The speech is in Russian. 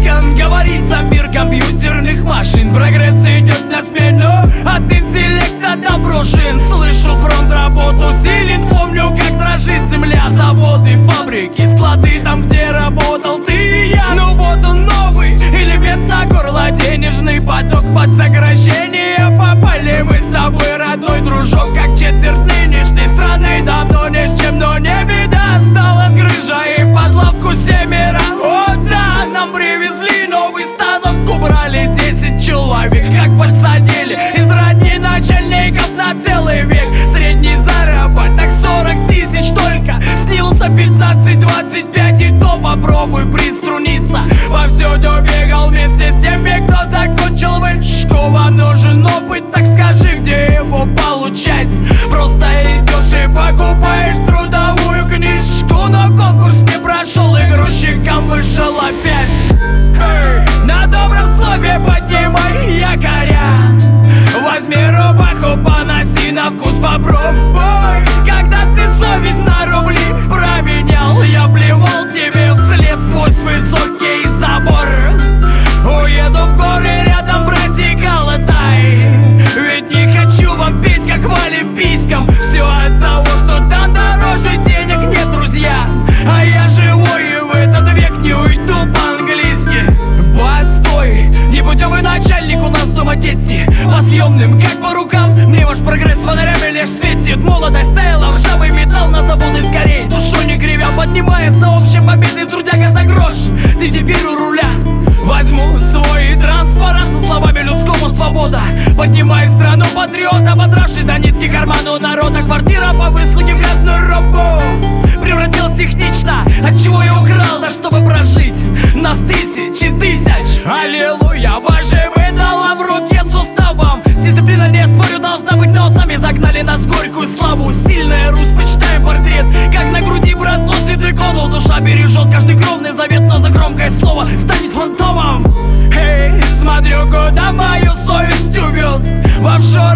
веком говорится мир компьютерных машин. Прогресс идет на смену, от интеллекта доброшен. Слышу, фронт работ усилен, помню, как дрожит земля. Заводы, фабрики, склады, там, где работал ты и я. Ну вот он, новый элемент на горло, денежный поток под сокращение. Попали мы с тобой, родной дружок, как четверть нынешней страны. Давно ни с чем, но не беда, осталась грыжа и под лавку семеро. О да, нам привезли новый станок, убрали 10 человек, как подсадили из родни начальников на целый век. Средний заработок 40 тысяч только, снился 15-25, и то попробуй приструниться. Повсюду бегал вместе с теми, кто закончил вышку. Вам нужен опыт, так скажи, где его получать? Просто идешь и покупаешь трудовую книжку. Но конкурс не прошел, и грузчиком вышел опять. На добром слове поднимай якоря, возьми рубаху, поноси, на вкус попробуй. Когда ты совесть на рубли променял, я плевал тебе вслед сквозь высокий забор. Уеду в горы, рядом протекал тай, ведь не хочу вам петь, как в олимпийском. Все от того, что там дороже денег нет, друзья. А я живой и в этот век не уйду по-английски. Постой, непутевый начальник у нас дома, дети. По съемным, как по рукам, мне ваш прогресс фонарями лишь светит. Молодость таяла, ржавый металл на заводы скорей. Душу не кривя, поднимаясь до общей победы, трудяга за грош. Ты теперь у руля. Возьму свой транспарант со словами людскому свобода. Поднимай страну патриот, ободравший до нитки карману народа. Квартира по выслуге в грязную робу превратилась технично, отчего я украл, да чтобы прожить нас тысячи тысяч. Аллилуйя, вашим идолам в руке с уставом. Дисциплина, не спорю, должна быть, но сами загнали нас в горькую славу. Сильная Русь, почитаем портрет, как на груди брат носит икону. Душа бережет каждый кровный завет, но за громкое слово станет фантомом. Эй, смотрю, куда мою совесть увез, в офшор